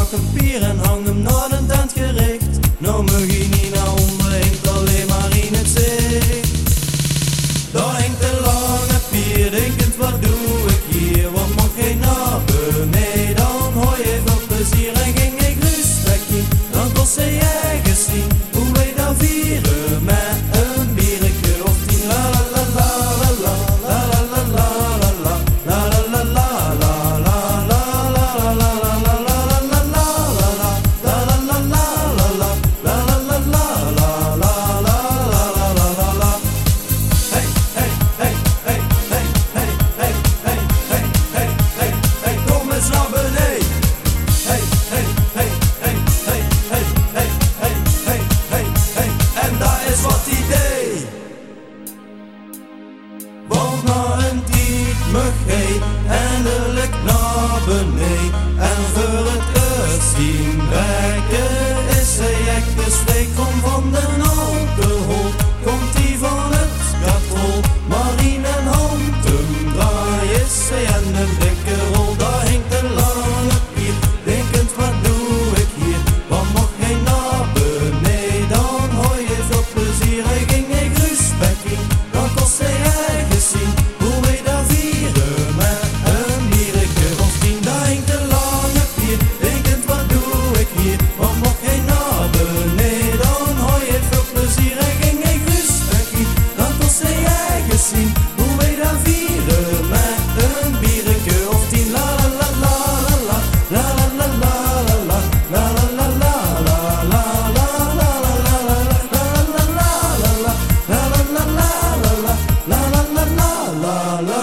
pak een pier en hang hem naar een tent gericht. Nou mag je niet naar onder, hinkt alleen maar in het zicht. Daar hinkt een lange pier, denkend wat doe ik hier, want mag geen naar beneden. Dan hoor je veel plezier en ging ik rustig in, dan kost ze jij gezien. Hoe wij dan vieren met een biertje of 10. La la la la la la la la la la la la la la la la la. Want na een tijd mag hij eindelijk naar beneden. En voor het eerst zien werken is hij echt gestreekt. Kom van de alcohol, komt hij van het katrol. Maar in een hand hem draai is hij en een dikke rol. Daar hinkt een lange pier, denkend wat doe ik hier, want mag hij naar beneden. Dan hoor je veel plezier, hij ging ik respect in, dan kost hij eigen zien. Hoe wij daar vieren met een biertje of 10. Daar hinkt een lange pier, denkend wat doe ik hier, want mag hij naar beneden. Dan hoor je veel plezier, hij ging ik respect in, dan kost hij eigen zien. Hoe wij daar vieren met een biertje of 10. La la la la la la la la la la la la la la la la la la.